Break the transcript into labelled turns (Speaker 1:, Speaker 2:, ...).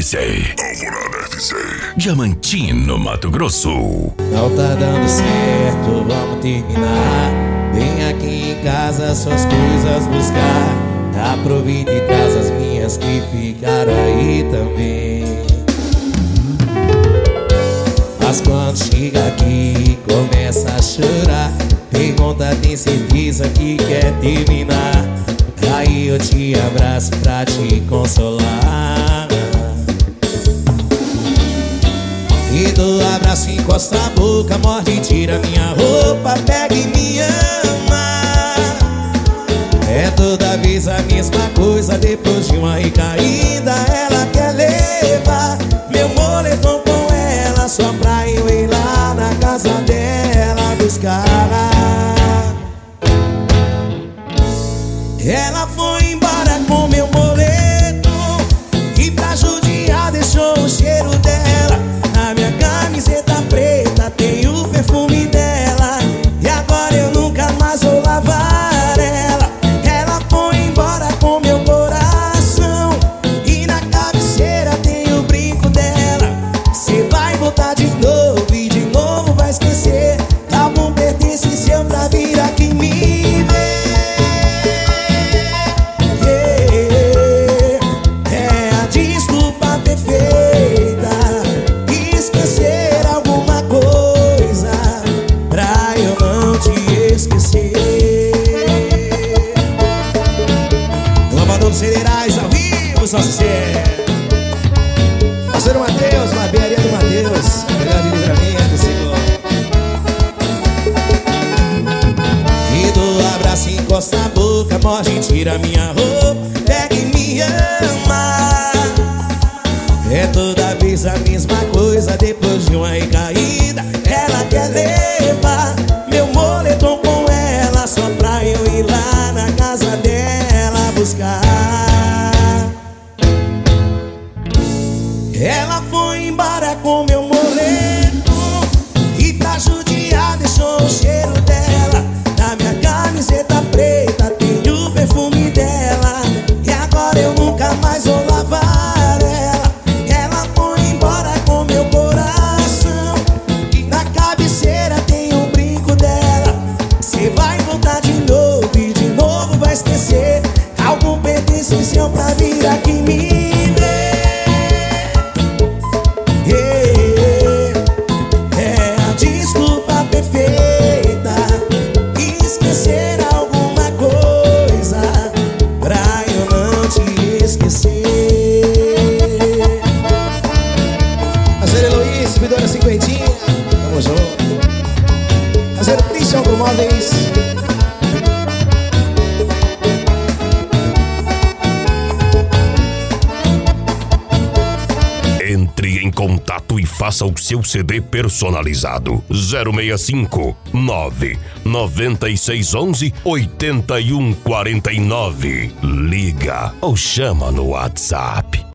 Speaker 1: FC. Diamantino, Mato Grosso.
Speaker 2: Não tá dando certo, vamos terminar. Vem aqui em casa suas coisas buscar. Aproveita e traz as minhas que ficaram aí também. Mas quando chega aqui começa a chorar, pergunta, tem certeza que quer terminar? Aí eu te abraço pra te consolar. E do abraço encosta a boca, morde, tira minha roupa, pega e me ama. É toda vez a mesma coisa, depois de uma recaída ela quer levar meu moletom com ela, só pra eu ir lá na casa dela buscar. Ela foi embora com meu moletom e pra judiar deixou o cheiro dela. A minha camiseta preta tem o perfume dela, e agora eu nunca mais vou lavar ela. Ela foi embora com meu coração e na cabeceira tem o brinco dela. Cê vai voltar de novo e de novo vai esquecer. Algum pertence seu pra vir aqui me ver. Federais ao vivo, só se ser. Parceiro Matheus, barbearia do Matheus, melhor de livramento, Senhor. E do abraço encosta a boca, morde, tira minha roupa, pega e me ama. É toda vez a mesma coisa, depois de uma recaída ela quer levar meu moletom com ela, só pra eu ir lá na casa dela buscar. Ela foi embora com meu moletom e pra judiar deixou o cheiro dela. Na minha camiseta preta tem o perfume dela, e agora eu nunca mais vou lavar ela. Ela foi embora com meu coração e na cabeceira tem o brinco dela. Cê vai voltar de novo e de novo vai esquecer. Algum pertence seu pra vir aqui me ver. Vidona cinquentinha, tamo junto. Fazer Christian Automóveis.
Speaker 1: Entre em contato e faça o seu CD personalizado. 065 99611 8149. Liga ou chama no WhatsApp.